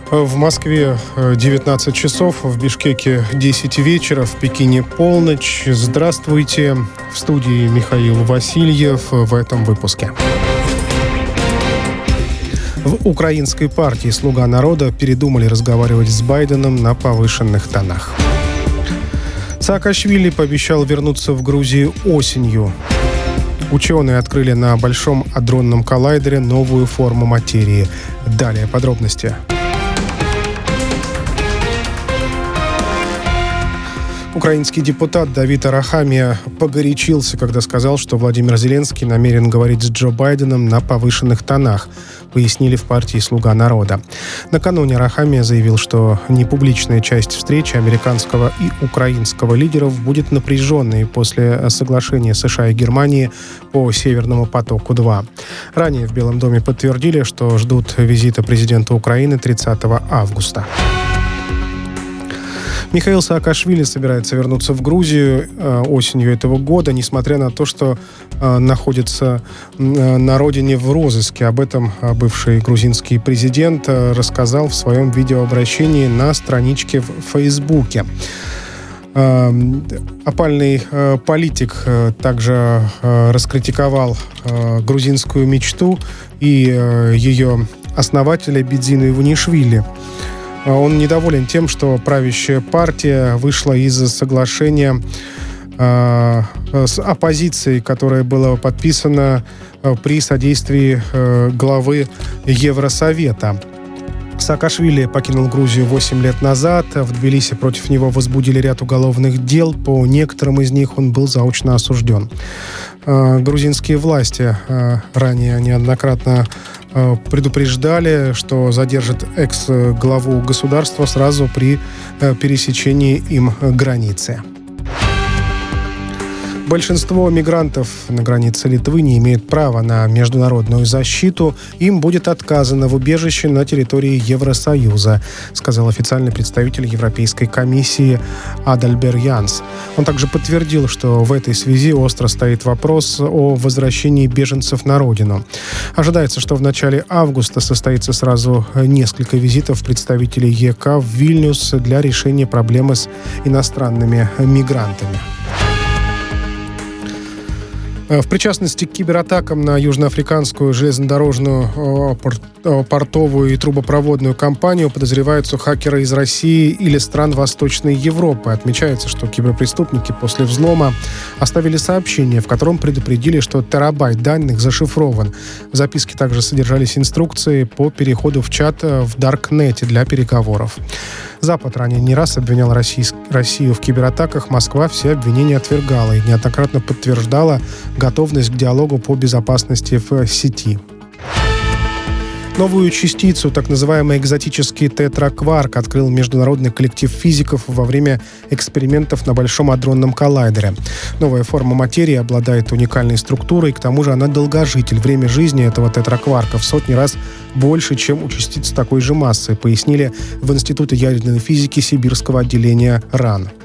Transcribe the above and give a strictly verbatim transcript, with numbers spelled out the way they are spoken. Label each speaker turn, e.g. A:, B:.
A: В Москве девятнадцать часов, в Бишкеке десять вечера, в Пекине полночь. Здравствуйте. В студии Михаил Васильев в этом выпуске. В украинской партии «Слуга народа» передумали разговаривать с Байденом на повышенных тонах. Саакашвили пообещал вернуться в Грузию осенью. Ученые открыли на Большом адронном коллайдере новую форму материи. Далее подробности. Украинский депутат Давид Арахамия погорячился, когда сказал, что Владимир Зеленский намерен говорить с Джо Байденом на повышенных тонах, пояснили в партии «Слуга народа». Накануне Арахамия заявил, что непубличная часть встречи американского и украинского лидеров будет напряженной после соглашения США и Германии по «Северному потоку-два». Ранее в Белом доме подтвердили, что ждут визита президента Украины тридцатого августа. Михаил Саакашвили собирается вернуться в Грузию э, осенью этого года, несмотря на то, что э, находится э, на родине в розыске. Об этом э, бывший грузинский президент э, рассказал в своем видеообращении на страничке в Фейсбуке. Э, опальный э, политик э, также э, раскритиковал э, грузинскую мечту и э, ее основателя Бидзину Иванишвили. Он недоволен тем, что правящая партия вышла из соглашения э, с оппозицией, которое было подписано э, при содействии э, главы Евросовета. Саакашвили покинул Грузию восемь лет назад. В Тбилиси против него возбудили ряд уголовных дел. По некоторым из них он был заочно осужден. Э, грузинские власти э, ранее неоднократно предупреждали, что задержат экс-главу государства сразу при пересечении им границы. Большинство мигрантов на границе Литвы не имеют права на международную защиту. Им будет отказано в убежище на территории Евросоюза, сказал официальный представитель Европейской комиссии Адальбер Янс. Он также подтвердил, что в этой связи остро стоит вопрос о возвращении беженцев на родину. Ожидается, что в начале августа состоится сразу несколько визитов представителей ЕК в Вильнюс для решения проблемы с иностранными мигрантами. В причастности к кибератакам на южноафриканскую железнодорожную, портовую и трубопроводную компанию подозреваются хакеры из России или стран Восточной Европы. Отмечается, что киберпреступники после взлома оставили сообщение, в котором предупредили, что терабайт данных зашифрован. В записке также содержались инструкции по переходу в чат в Даркнете для переговоров. Запад ранее не раз обвинял Россию в кибератаках. Москва все обвинения отвергала и неоднократно подтверждала готовность к диалогу по безопасности в сети. Новую частицу, так называемый экзотический тетракварк, открыл международный коллектив физиков во время экспериментов на Большом адронном коллайдере. Новая форма материи обладает уникальной структурой, к тому же она долгожитель. Время жизни этого тетракварка в сотни раз больше, чем у частиц такой же массы, пояснили в Институте ядерной физики Сибирского отделения РАН.